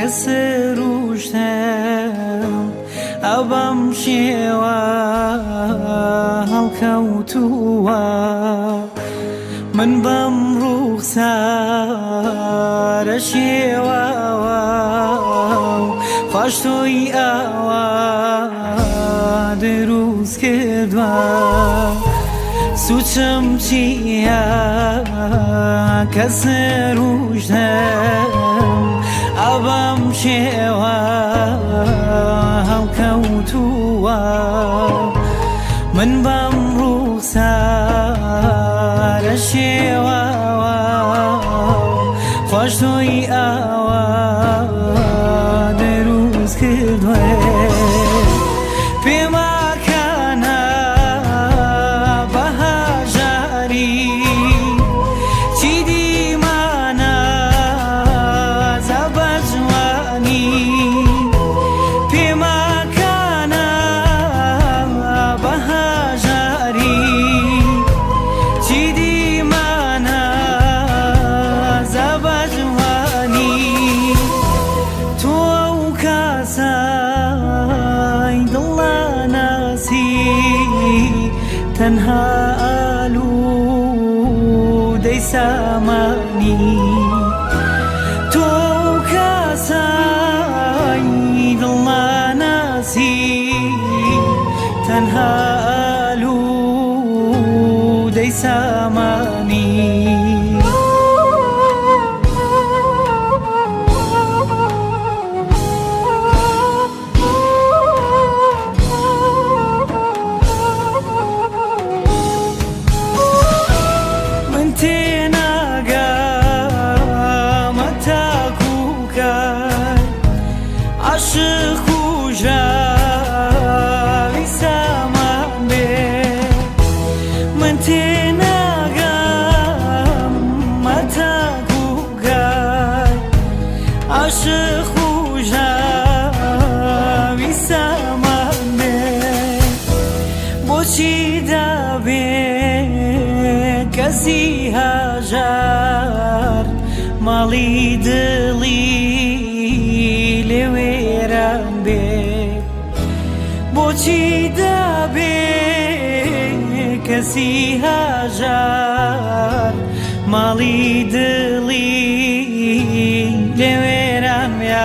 کەس ڕوشتم ئەو بەم شێوە هەڵکەوتووە من بەم ڕوخسارە شێوەوە خوش تۆی ئاوا دروست کردووە سوچم چییە کەس ڕوشتم ئەو بەم شێوە هەڵکەوتووە من بەم ڕوخسارە شێوەوە خوش تۆی ئاوا دروست کردووە پێماکەنە بەهاژاری چی دیمانە زەبە جوانی پێماکەنە بەهاژاری چی دیمانە زەبە جوانی تۆ ئەو کاسەی دڵاناسی تەنها ئالوودەی سامانی تۆ ئەو کاسەی دڵاناسی تەنها ئالوودەی سامانی عاشق و ژاوی سامان بێ من تێناگەم مەتاک و گای عاشق و ژاوی سامان بێ بۆچی دەبێ کەسی هەژار ماڵی دڵی لێوێران بێ بۆچی دەبێ کەسی هەژار ماڵی دڵی لێوێران بێ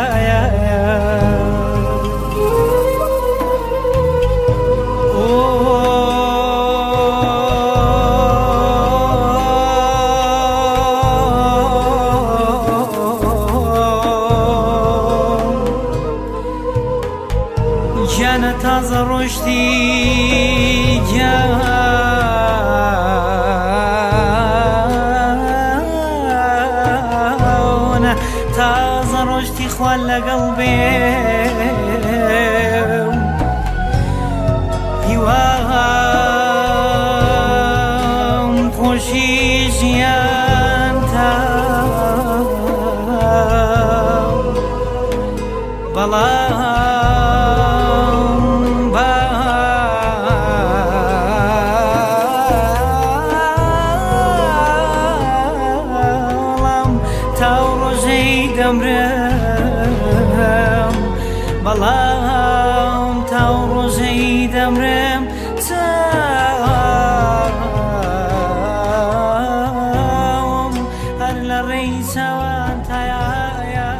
گیانە تازە ڕۆشتی گیانە تازە ڕۆشتی خوان لەگەڵ بێ هیوام خۆشی ژیان تا بەڵام تاو ڕۆژەی دەمرم بەڵام تاو ڕۆژەی دەمرم چاوم هەر لە ڕێی چاوان تایە